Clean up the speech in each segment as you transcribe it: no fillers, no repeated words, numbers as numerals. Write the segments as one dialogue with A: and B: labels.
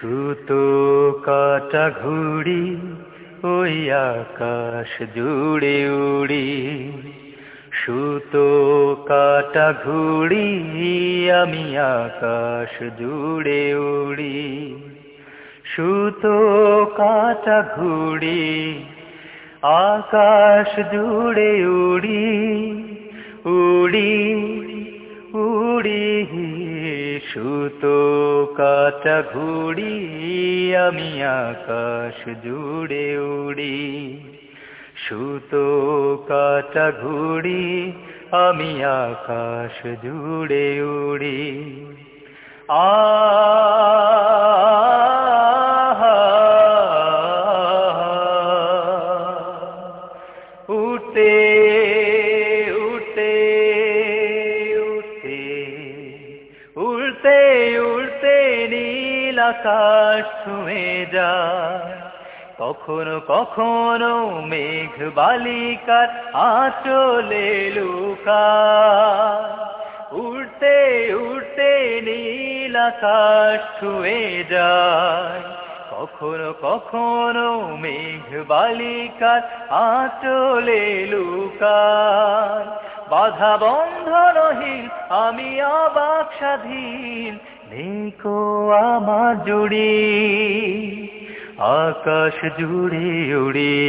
A: সুতো কাটা ঘুড়ি ওই আকাশ জুড়ে উড়ি, সুতো কাটা ঘুড়ি আমি আকাশ জুড়ে উড়ি। সুতো কাটা ঘুড়ি আকাশ জুড়ে উড়ি, উড়ি উড়ি। সুতো কাটা ঘুড়ি আমি আকাশ জুড়ে উড়ি, সুতো কাটা ঘুড়ি আমি আকাশ জুড়ে উড়ি। উড়তে উড়তে উড়তে উড়তে উড়তে নীল আকাশ ছুঁয়ে যায়, কখনো কখনো মেঘ বালিকার আঁচলে লুকায়। উড়তে উড়তে নীল আকাশ ছুঁয়ে যায়, কখনো কখনো মেঘ বালিকার আঁচলে লুকায়। বাধা বন্ধনহীন আমি অবাক স্বাধীন, নেই কো আমার জুড়ি, আকাশ জুড়ে উড়ি।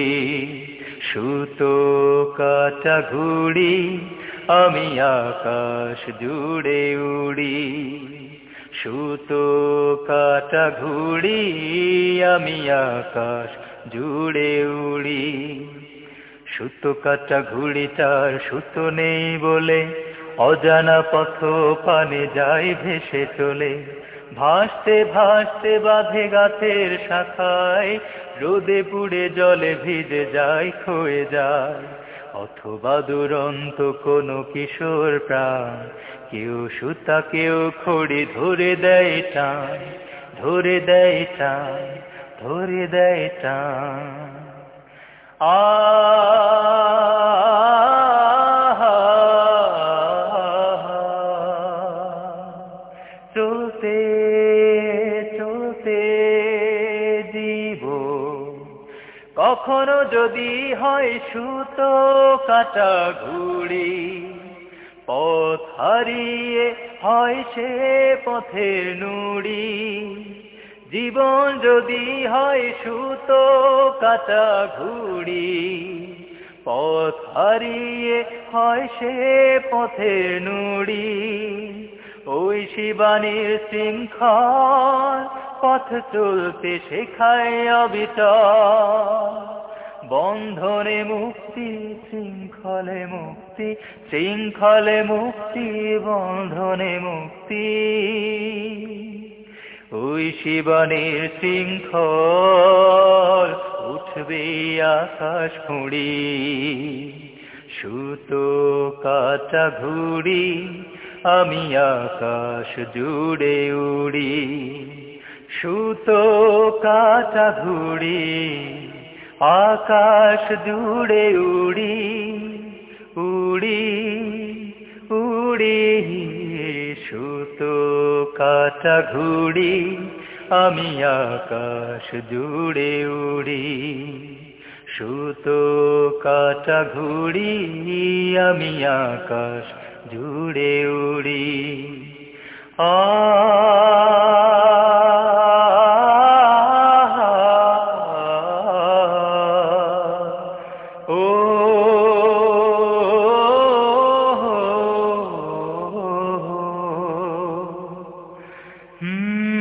A: সুতো কাটা ঘুড়ি আমি আকাশ জুড়ে উড়ি, সুতো কাটা ঘুড়ি আমি আকাশ জুড়ে উড়ি। সুতো কাটা ঘুড়িটার সুতো নেই বলে অজানা পথ পানে যায় ভেসে চলে, ভাসতে ভাসতে বাঁধে গাছের শাখায়, রোদে পুড়ে জলে ভিজে যায় ক্ষয়ে যায়। অথবা দুরন্ত কোনো কিশোর প্রাণ, কেউ সুতা কেউ খড়ি ধরে দেয় টান, ধরে দেয় টান, ধরে দেয় টান। চলতে চলতে জীবন কখনো যদি হয় সুতো কাটা ঘুড়ি, পথ হারিয়ে হয় সে পথের নুড়ি। জীবন যদি হয় সুতো কাটা ঘুড়ি, পথ হারিয়ে হয় সে পথের নুড়ি। ওই শিবানীর শৃঙ্খল পথ চলতে শেখায় অবিচল, বন্ধনে মুক্তি শৃঙ্খলে মুক্তি, শৃঙ্খলে মুক্তি বন্ধনে মুক্তি। ওই শিবানীর শৃঙ্খল উঠবে আকাশ ফুঁড়ি, সুতো কাটা ঘুড়ি আমি আকাশ জুড়ে উড়ি, সুতো কাটা ঘুড়ি আকাশ জুড়ে উড়ি, উড়ি উড়ি। সুতো কাটা ঘুড়ি আমি আকাশ জুড়ে উড়ি, সুতো কাটা ঘুড়ি আমি আকাশ জুড়ে উড়ি। ও হুম।